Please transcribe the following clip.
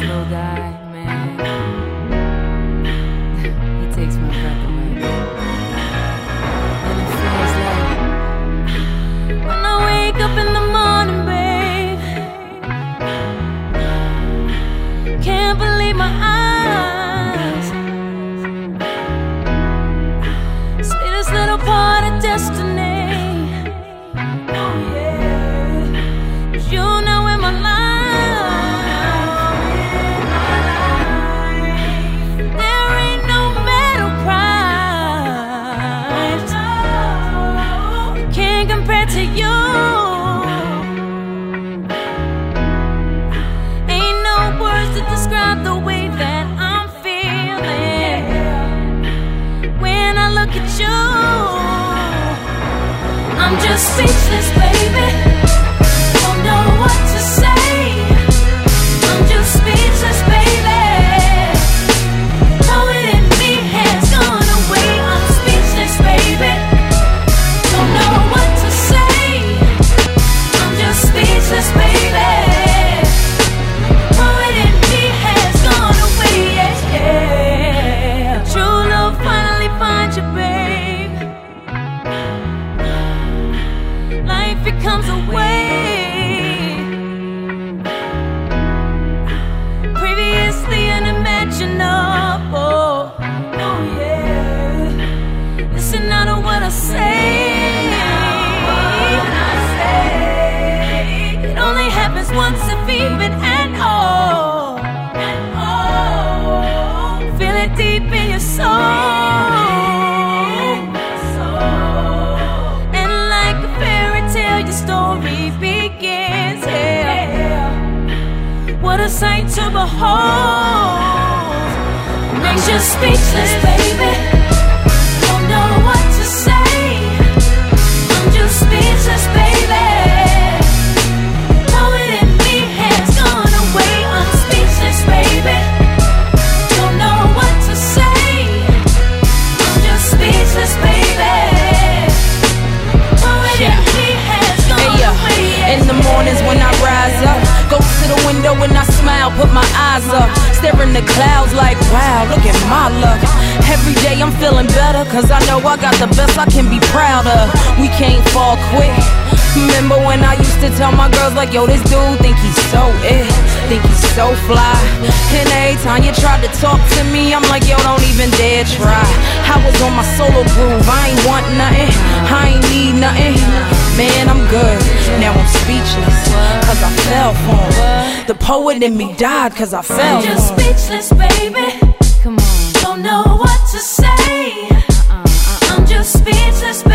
little guy, man, he takes my breath away. And it feels like when I wake up in the morning, babe, can't believe my eyes. Sweetest little part of destiny. Oh yeah, 'cause you know in my life there ain't no metal price can't compare to you. Ain't no words to describe the way that I'm feeling when I look at you. I'm just speechless, baby. Don't know what to say. I'm just speechless, baby. Know it in me has gone away. I'm speechless, baby. Don't know what to say. I'm just speechless, baby. Know it in me has gone away, yeah. True love finally finds you, babe. Life becomes a way. Previously unimaginable. Oh yeah. Listen now to what I say. It only happens once if even at all. Feel it deep in your soul. And like a fairy tale, your story begins. Yeah. What a sight to behold. Makes you speechless, baby. Don't know what to say. I'm just speechless, baby. Know it in me has gone away. I'm speechless, baby. Don't know what to say. I'm just speechless, baby. Know it in me has gone away. In the mornings when I rise up, go to the window and I smile, put my eyes up, staring the clouds like, wow, look at my luck. Every day I'm feeling better, cause I know I got the best I can be proud of. We can't fall quick. Remember when I used to tell my girls like, yo, this dude think he's so it, think he's so fly. And every time you tried to talk to me, I'm like, yo, don't even dare try. I was on my solo groove, I ain't want nothing, I ain't need nothing. Man, I'm good, now I'm speechless, cause I fell for him. The poet in me died cause I fell for him. I'm just speechless, baby. Come on. Don't know what to say. I'm just speechless, baby.